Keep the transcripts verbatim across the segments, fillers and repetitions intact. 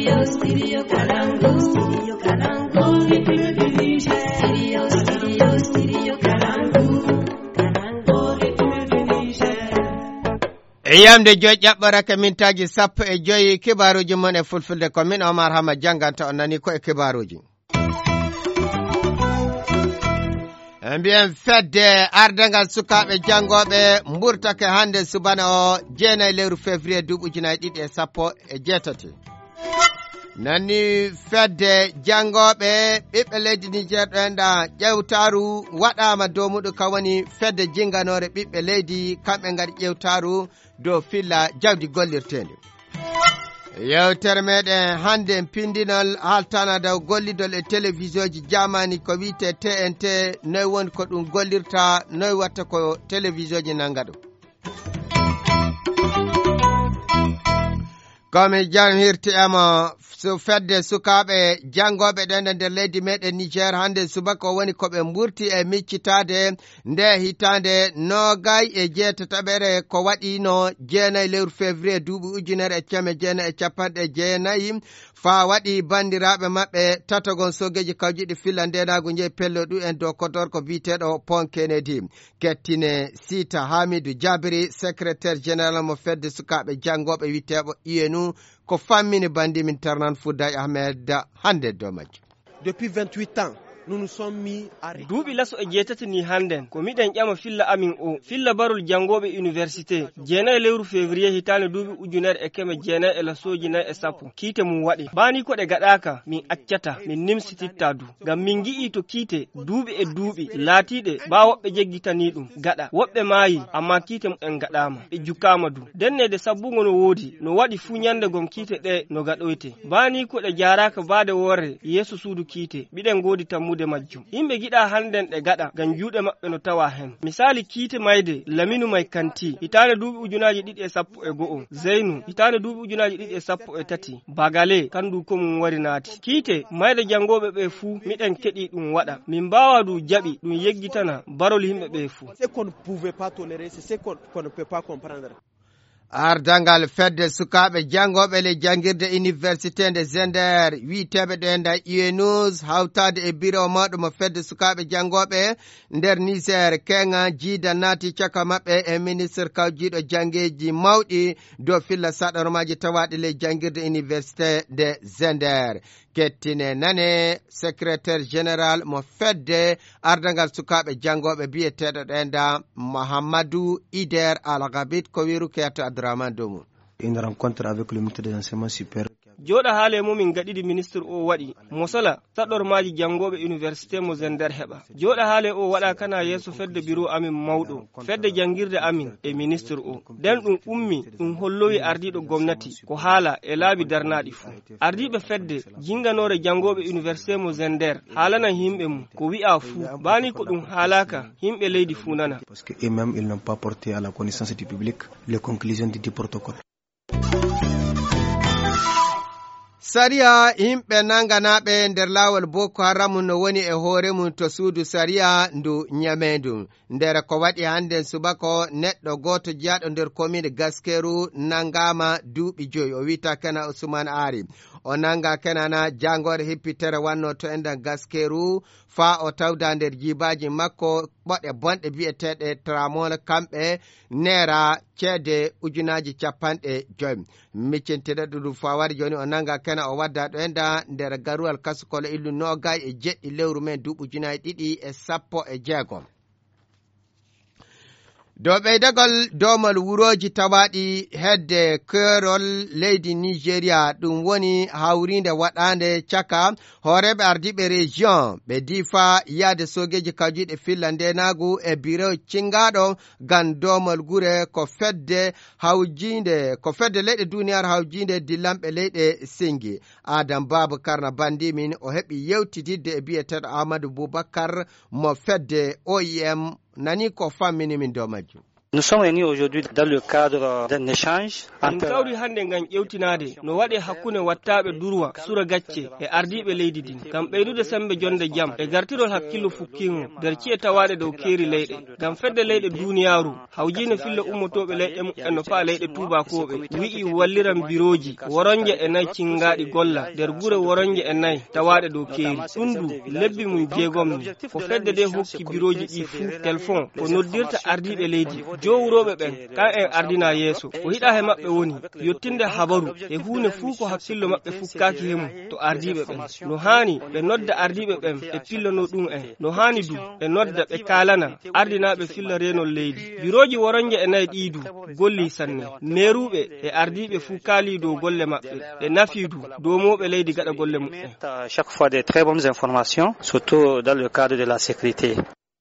Studio, studio Kalangu. Studio Kalangu. Studio, studio, studio Kalangu. Yamde joy ƴaɓɓorake mintaji sappo e joyi kibaruji mon e fulfulde komin Omar Hama janganta on nani ko e kibaruji. Mbiyen fedde ardengal sukaɓe jangoɓe mburtake hande subana o jeenayi lewru février duuɓi ujunnaje ɗiɗi e sappo e jeetati. Nani fedde jangoɓe ɓiɓɓe leydi Niger ɗoenɗa ƴewtaru waɗama dow muɗum kawoni fedde jinganore ɓiɓɓe leydi kamɓe ngari ƴewtaru dow filla jawdi gollirtedi. Yewtere meɗen hande pindinol haltana dow gollidol e télévision ji jamani ko wiite T N T noy woni ko ɗum gollirta noy watta ko télévision ji nanga ɗum. Komi janhirti emo so fedde sukaɓe jangoɓe ɗen nder leydi meɗen Niger hande subaka woni koɓe mburti e miccitade nde hitande nogay e jeetataɓere ko waɗino jeenayi lewru février duuɓi ujunere e cemme jeenayi e capanɗe jeenayi fa waɗi bandiraɓe maɓɓe tatagon sogeji kawjiɗi filla ndenagu jeeyi pello ɗu en dow kodorko biteɗo Pont Kennedy. Kettine Sita Hamidou Jabiri secrétaire général mo fedde sukaɓe jangoɓe witeɓo U N U ko fammini bandi min Tarnan Fouday Ahmed hande do majjo. Depuis vingt-huit ans nous nous sommes mis à duuɓi laso e jeetati ni hannden ko miɗen ƴama filla amin o filla barol jangoɓe université jeenayi lewru février hitande duuɓi ujunere e keme jeenayi e lasoji nayi e sappo kiite mum waɗi bani ko ɗe gaɗaka min accata min nimsititta du ngam min gi'i to kiite duuɓi e duuɓi laatiɗe ɓa woɓɓe jeggitani ɗum gaɗa woɓɓe maayi amma kiite mum en gaɗama ɓe jukkama du dennede sabbugo no woodi no waɗi fu ñande gom kiite ɗe no gaɗoyte bani ko ɗe jaraka baade worre yeeso suudu kiite ɓiɗen godi tammude majjum yimɓe giɗa hannden ɗe gaɗa ngam juuɗe maɓɓe no tawa hen misali kiite mayde Laminu May Kanti hitande duuɓi ujunaji ɗiɗi e sappo e go'o Zeynu hitande duuɓi ujunaji ɗiɗi e sappo e tati Bagale kandu ko mum wari naati kiite mayde jangoɓe ɓe fuu miɗen keɗi ɗum waɗa min mbawa du jaɓi ɗum yeggitana barol yimɓe ɓe fuu. Ce qu'on ne pouvait pas tolérer c'est ce qu'on ne peut pas comprendre. Ardangal fedde sukaɓe jangoɓe le jangirde université nde Zender witeɓe ɗe nda U N U hawtade e bureau maɗum fedde sukaɓe jangoɓe nder Niger kenga jiida naati caka maɓɓe e ministre kawjiɗo jangeji mawɗi dow filla saɗormaji tawaɗi le jangirde université nde Zender. Kettine nane secrétaire général mo fedde ardangal sukaɓe jangoɓe biyeteɗo ɗenda Mohammadou Ider Al-Gabit ko wiru keyato Abdourahmane Domou. Une rencontre avec le ministre des enseignements supérieurs. joɗa haale mumin gaɗiɗi ministre o waɗi mosala saɗormaji jangoɓe université mo Zender heɓa joɗa haale o waɗa kana yeeso fedde bureau amin mawɗo fedde jangirde amin e ministre o nden ɗum ummi ɗum hollowi ardiɗo gomnati ko haala e laabi darnaɗi fuu ardiɓe fedde jinganore jangoɓe université mo Zender haalanan himɓe mum ko wi'a fuu bani ko ɗum haalaka himɓe leydi fuu nana parce que eux-mêmes ils n'ont pas porté à la connaissance du public les conclusions du protocole. Sariya himɓe nanganaɓe nder lawol Boko Haram no woni e hoore mum to suudu sariya ndu nyamedum nder ko waɗi hande subako neɗɗo goto jiyaɗo nder commune Gaskeru nangama duuɓi joyi o wita kana Ousmane Ari o nanga kenana jangore hippitere wanno to endan Gaskeru fa o tawda nder jibaji makko ɓoɗe bonɗe bi'eteɗe tramol kamɓe nera ceede ujunaji capanɗe joyi miccinteɗe ɗuɗum fa wari joni o nanga kena o wadda ɗo enda nder garuwal kasukolo illu nogay e jeɗɗi lewru men duuɓi ujunaji ɗiɗi e sappo e jeegom dow ɓeydagol domal wuroji tawaɗi hedde keerol leydi Nigeria ɗum woni hawrinde waɗande caka hooreɓe ardiɓe région ɓe difa yaade sogeji kajuɗe filla ndenagu e bureau cingaɗo gan domal gure ko fedde hawjinde ko fedde leyɗe duniyar hawjinde dillamɓe leyɗe singi Adam Baboucar na bandi min o heɓi yewtididde e biyeteɗo Amadou Boubacar mo fedde O I M nani ko fammini min dow majjum. Nous sommes réunis aujourd'hui dans le cadre d'un échange entre kawri hande ngam ƴewtinade no waɗe hakkunde wattaɓe durwa sura gacce e ardiɓe leydi din ngam ɓeydude sembe jonde jam e gartirol hakkillo fukkingo nder ci'e tawaɗe dow keeri leyɗe ngam fedde leyɗe duniyaru hawjino filla ummotoɓe leyɗe mumen no faa leyɗe tubakoɓe wi'i walliran biroji woronje e nayi cingaɗi golla nder gure woronje e nayi tawaɗe dow keeri ɗum du lebbi mum jeegom ni ko fedde de hokki biroji ɗi fuu téléphone ko noddirta ardiɓe leydi jowuroɓe ɓen kan en ardina yeeso ko hiɗa he maɓɓe woni yottinde habaru e hunde fuu ko hakkillo maɓɓe fukkaki hemum to ardiɓe ɓen no hani ɓe nodda ardiɓe ɓen ɓe pillano ɗum en no hani du ɓe nodda ɓe kalana ardinaɓe filla renol leydi biroji woronje e nayi ɗidu golli sanne meruɓe e ardiɓe fuu kaali dow golle maɓɓe ɓe nafi du domoɓe leydi gaɗa golle mumen. Chaque fois des très bonnes informations, surtout dans le cadre de la sécurité.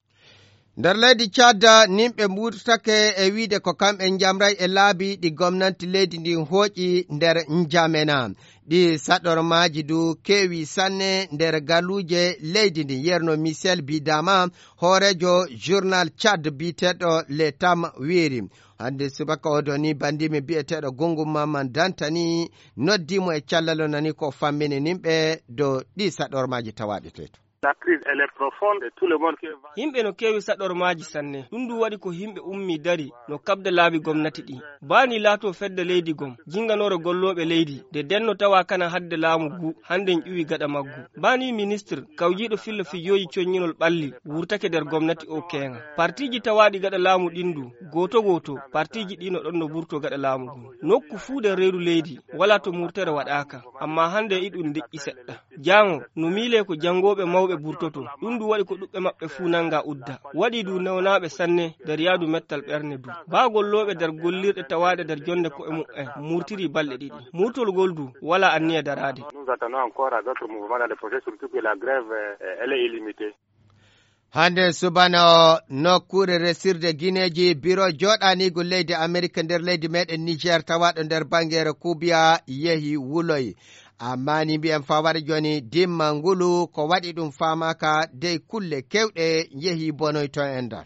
nder leydi Tchad nimɓe mburtake e wiide ko kamɓe jamray e laabi ɗi gomnati leydi ndi hooƴi nder njamena ɗi saɗormaji du kewi sanne nder galuje leydi ndi yerno Michel Bidama hoorejo journal Tchad biteɗo Le Tam wiri hande subaka odo ni bandimi bi'eteɗo Gungu Maman Dantani noddimo e callalo nani ko fammini nimɓe do ɗi saɗormaji tawaɗe teto. La crise elle est profonde et tout le monde qui himɓe no kewi saɗormaji sanne ɗum du waɗi ko himɓe ummi dari no kabda laabi gomnati ɗi bani laato fedde leydi gom jinganore golloɓe leydi de denno tawa kana hadde laamu gu handen ƴuwi gaɗa maggu bani ministre kawjiɗo filla fijoji coññinol ɓalli wurtake nder gomnati o kenga partiji tawaɗi gaɗa laamu ɗindu goto goto partiji ɗi no ɗon no ɓurto gaɗa laamu gu nokku fuu nder reedu leydi wala to murtere waɗaka amma hande iɗum deƴƴi seɗɗa jango no miile ko jangoɓe mawɓe ɓe burtoto ɗum du waɗi ko ɗuɓɓe maɓɓe fuu nanga udda waɗi du newnaɓe sanne nder yaadu mettal ɓerne du baagolloɓe nder gollirɗe tawaɗe nder jonde ko e mu'en murtiri balɗe ɗiɗi murtolgol du wala anniya darade. Nous attendons encore à d'autres mouvements dans le projet, surtout que la grève elle est illimitée. hande subano nokkure resirde guineji biro joɗanigo leydi Amerique nder leydi meɗen Niger tawaɗo nder bangere Kubiya yehi wuloy amma ni mbi'en fawade joni dimma ngulu ko waɗi ɗum famaka dey kulle kewɗe yehi bonoy ton en dan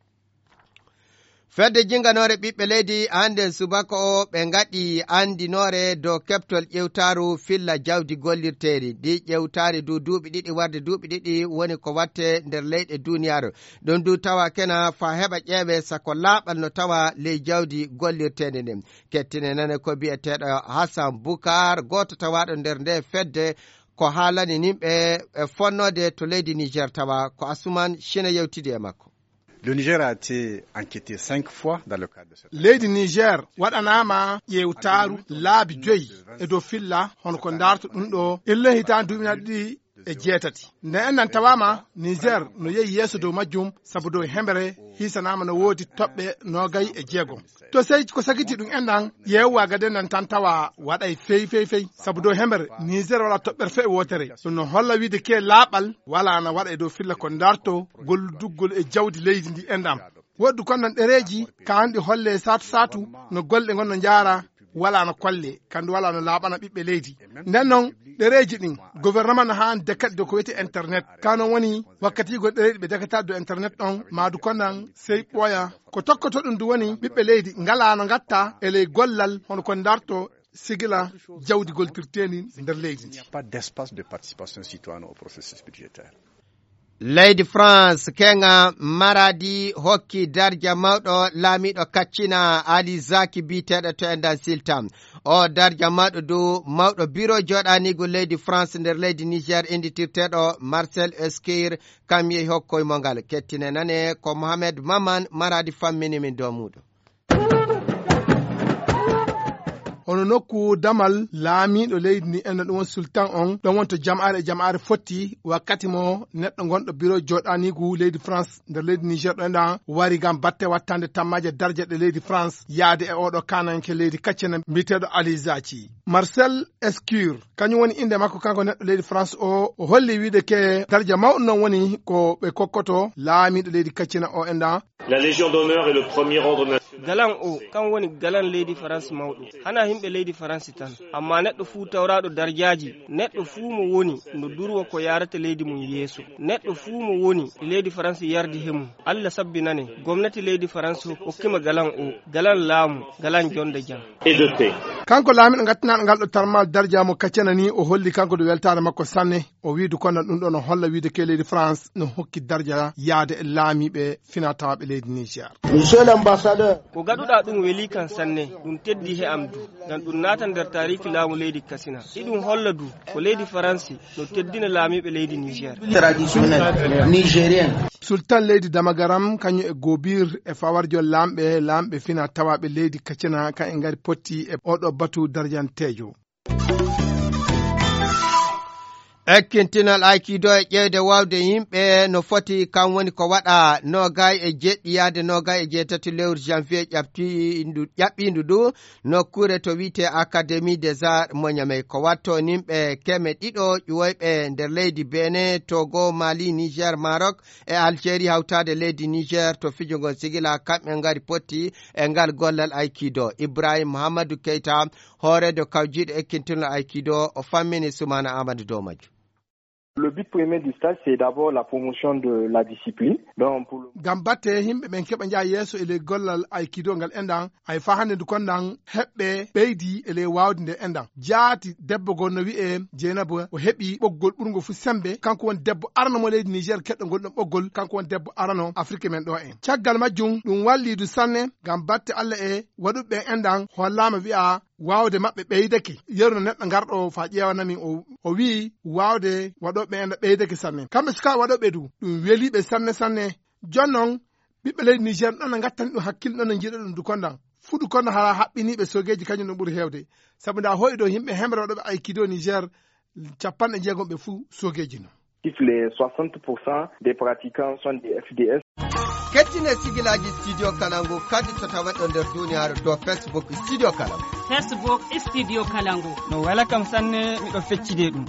fedde jinganore ɓiɓɓe leydi hande subaka o ɓe gaɗi andinore dow keɓtol ƴewtaru filla jawdi gollirteri ɗi ƴewtari du duuɓi ɗiɗi warde duuɓi ɗiɗi woni ko watte nder leyɗe duniyaru ɗum du tawa kena fa heɓa ƴeewe sako laaɓal no tawa ley jawdi gollirtedi ndin kettine nane ko biyeteɗo Hassan Boukar goto tawaɗo nder nde fedde ko haalani nimɓe e fonnode to leydi Niger tawa ko Asuman Shina yewtidi e makko. Le Niger a été enquêté cinq fois dans le cadre de cette leydi Niger waɗanama ƴewtaru laabi joyi e dow filla hono ko darto ɗum ɗo ille hitan duuɓina ɗiɗi e jeetati nde ennan tawama Niger no yehi yeeso dow majjum sabu dow hembere hisanama no woodi toɓɓe nogayi e jeegom to sey ko sakiti ɗum ennan ƴewwa gade nan tan tawa waɗay feyi feyi feyi sabu dow hembere Niger wala toɓɓere fe wotere ɗum no holla wiide ke laaɓal wala na waɗa e dow filla ko darto golluduggol e jawdi leydi ndi endam woɗɗu kon non ɗereji kanɗi holle satu satu no golɗe gonno jaara wala no kolle kandu wala no laaɓana ɓiɓɓe leydi nden noon ɗereji ɗin gouvernement no han dekkat do ko wiyete internet kanon woni wakkati go ɗereji ɓe dekkata do internet ɗon madu konnan sey ɓooya ko tokkoto ɗum du woni ɓiɓɓe leydi ngala no gatta eley gollal hono ko darto sigila jawdi goltirteni nder leydi ndi. Pas d'espace de participation citoyenne au processus budgétaire. leydi France kenga maradi hokki darja mawɗo laamiɗo kaccina Ali Zaki biteɗo to en dan siltam o darja mawɗo dow mawɗo bureau joɗanigo leydi France nder leydi Niger inditirteɗo Marcel Esquire kam yehi hokkoye mo ngal kettine nane ko Mohamed Maman maradi fammini min dow muɗum. hono nokku damal laamiɗo leydi ndi enno ɗum won sultan on ɗon wonto jam'are e jam'are fotti wakkati mo neɗɗo gonɗo bureau joɗanigu leydi France nder leydi Niger ɗo enɗan wari gam batte wattande tammaje darje ɗe leydi France yaade e oɗo kananke leydi kaccene mbiteɗo Ali Zaki. Marcel Esquire kañum woni inde makko kanko neɗɗo leydi France o o holli wiide ke darja mawɗo non woni ko ɓe kokkoto laamiɗo leydi kaccene o enɗan. La Légion d'honneur est le premier ordre national. galan o kan woni galan leydi France mawɗo hana himɓe leydi France tan amma neɗɗo fuu tawraɗo darjaji neɗɗo fuu mo woni no durwa ko yarata leydi mum yeeso neɗɗo fuu mo woni leydi France yardi hemum Allah sabbinane gomnati leydi France hokkima galan o galan laamu galan jonde jam kanko laamiɗo gattinaɗo ngal ɗo tarmal darja mo kaccana ni o holli kanko do weltare makko sanne o wiidu kono ɗum ɗo no holla wiide ke leydi France no hokki darja yaade e laamiɓe finatawaɓe leydi Niger. Monsieur l'ambassadeur ko gaɗuɗa ɗum weeli kan sanne ɗum teddi he am du ngam ɗum naata nder tariki laamu leydi Katsina iɗum holla du ko leydi France no teddina laamiɓe leydi Niger traditionnel nigérien. Sultan leydi Damagaram kañum e gobir e fawarjo lamɓe lamɓe fina tawaɓe leydi Katsina kan e ngari potti e oɗo batu darjantejo. ekkintinal aikido e ƴeewde wawde yimɓe no foti kan woni ko waɗa nogay e jeɗɗiyade nogay e jeetati lewru janvier ƴaɓtindu ƴaɓɓindu du nokkure to wiyete académie des arts mo Niamey ko watto nimɓe keme ɗiɗo ƴuwoyɓe nder leydi Benin, Togo, Mali, Niger, Maroc e Algérie hawtade leydi Niger to fijo ngon sigila kamɓe ngari potti e ngal gollal aikido. Ibrahim Muhammadu Keita hooredo kawjiɗo ekkintinal aikido o fammini Soumana Amadou Domaju. Le but premier du stage, c'est d'abord la promotion de la discipline. Donc, pour le... Gambatte himɓe ɓen keɓa jaa yeeso ele gollal aikido ngal endan ay fa hande ndu kondan heɓɓe ɓeydi ele wawde nde endan jaati debbo gonno wi'e Jeynabo o heɓi ɓoggol ɓurgo fu sembe kanko won debbo arano mo leydi Niger keɗɗo ngol ɗon ɓoggol kanko won debbo arano Afrique men ɗo en caggal majjum ɗum wallidu sanne gam batte Allah e waɗuɓe endan hollama wi'a wawde maɓɓe ɓeydake yeru no neɗɗo garɗo fa ƴewanami o o wi wawde waɗoɓe enda ɓeydake sanne kamɓe suka waɗoɓe du ɗum weliɓe sanne sanne jonnon ɓiɓɓe leydi Niger ɗon no gattani ɗum hakkille ɗon no jiiɗa ɗum du kondan fu du konda hala haɓɓiniɓe sogeji kañum ɗum ɓuuri hewde saabu nda hoyi ɗo yimɓe hemre waɗoɓe aikido Niger capanɗe jeegom ɓe fu sogeji no. Les soixante pour cent des pratiquants sont des F D S. kettine sigilaji studio kalangu kadi to tawaɗo nder duniyaaru do Facebook studio kalangu Facebook studio kalangu no wala kam sanne miɗo feccide ɗum.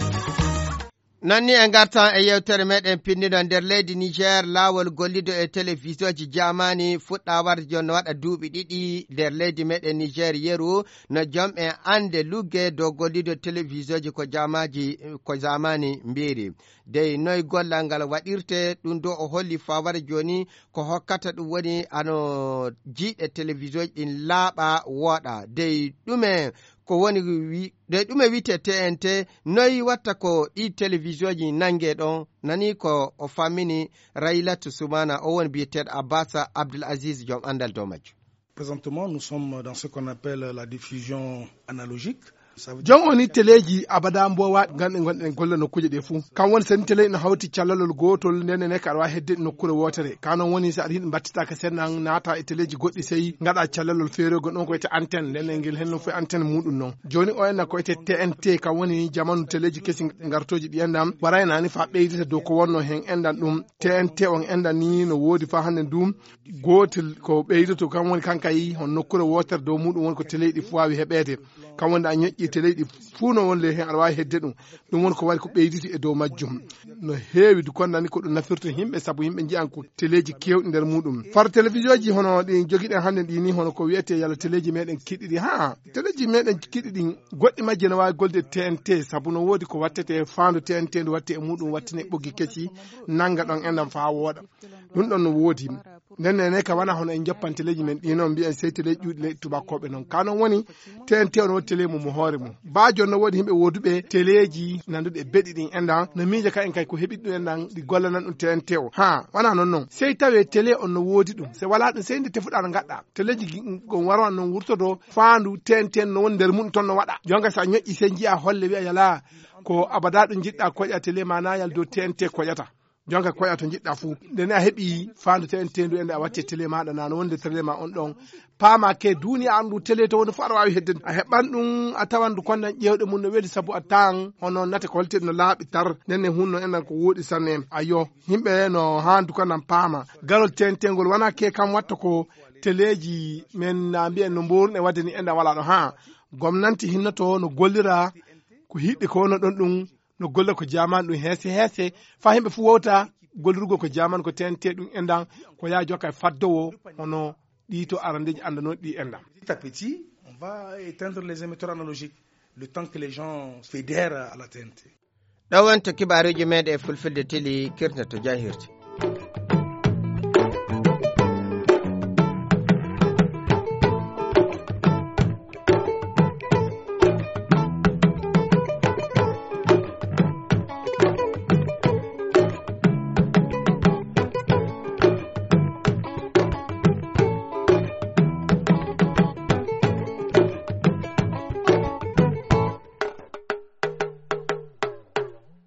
Nanni e gartan e yewtere meɗen pinniɗo nder leydi Niger lawol gollido e télévision ji jamani fuɗɗa warde joni no waɗa duuɓi ɗiɗi nder leydi meɗen Niger yeru no jomɓe ande lugge dow gollido télévision ji ko jamaji ko zamani mbiri dey noy gollal ngal waɗirte ɗum do o holli faware joni ko hokkata ɗum woni ano jiiɗe télévision ɗin laaɓa wooɗa dey ɗume ko woni wi de ɗume wite T N T noyi watta ko ɗi télévision ji nangue ɗon nani ko o fammini Raylatu Soumana o woni biyeteɗo Abbas Abdul Aziz joom andal dow majjo. Présentement nous sommes dans ce qu'on appelle la diffusion analogique. jon oni teleji abada mbowa gande gonɗen golle nokkuje ɗe fuu kam woni sen tele no hawti callalol gotol ndene ne ka aɗa wawi hedde nokkure wotere kanon woni so aɗa yiɗi battitaka sennan naata e teleji goɗɗi sey gaɗa callalol feere gon ɗon ko wiyete antenne ndenen guel hen no foye antenne muɗum noon joni o enna ko wiyete T N T kam woni jamanu teleji kesi gartoji ɗi endam waraynani fa ɓeydita dow ko wonno hen endan ɗum T N T on endan ni no woodi fa hande ɗum gotel ko ɓeydoto kam woni kankayi hon nokkure wotere dow muɗum woni ko télé ɗi fu wawi heɓede kam woni a ñoƴƴi télé ɗi fuu no wonle hen aɗa wawi hedde ɗum ɗum woni ko waɗi ko ɓeyditi e dow majjum no heewi du kondani ko ɗum nafirta yimɓe saabu yimɓe jiyan ko téléji kewɗi nder muɗum far télévision ji hono ɗi joguiɗen hande ɗi ni hono ko wiyete yalla téléji meɗen kiɗɗi ɗi ha téléji meɗen kiɗɗi ɗi goɗɗi majje no wawi golde T N T saabu no woodi ko wattete fandu T N T ndu watte e muɗum wattine ɓoggi kecci nanga ɗon enɗam fa wooɗa ɗum ɗon no woodi nden ne ka wana hono en joppan téléji men ɗi noon mbiyen sey télé ƴuuɗi leydi tubakoɓe noon ka noon woni T N T on woni télé mum mo hoore mum ba joni no woodi yimɓe woduɓe téléji nanduɗe beɗi ɗin endan no miija ka en kay ko heɓi ɗum endan ɗi gollanan ɗum T N T o ha wana noon noon sey tawe télé on no woodi ɗum se wala ɗum sey nde tefuɗa no gaɗɗa téléji gon warwan noon wurtoto fandu T N T no woni nder mum toon no waɗa jonga sa ñoƴƴi sey jiiya holle wiya yala ko abada ɗum jiɗɗa koƴa télé mana yal dow T N T koƴata jonka koƴa to jiɗɗa fuu ndene a heeɓi fandu T N T ndu ende a watte télé maɗa nano wonde télé ma on ɗon paama ke duniya andu télé to woni fu aɗa wawi hedde a heɓan ɗum a tawan du kondan ƴewɗe mum no weeli saabu a taan hono nate ko holtede no laaɓi tar ndenne hunno endan ko woɗi sanne ayo yimɓe no handu kondan paama garol T N T ngol wona ke kam watta ko téléji men na mbiyen no mborne wadde ni endan wala ɗo ha gomnanti hinnoto no gollira ko hiɗɗi ko wono ɗon ɗum no golla ko jamanu ɗum heese heese fa himɓe fu wowta gollirgo ko jamanu ko T N T ɗum endan ko yaa jokka e faddowo hono ɗi to arandeji anda noon ɗi enda. Petit à petit, on va éteindre les émetteurs analogiques le temps que les gens fédèrent à la T N T. ɗowanta kibaruji meɗe fulfilde tili kirta to jahirti.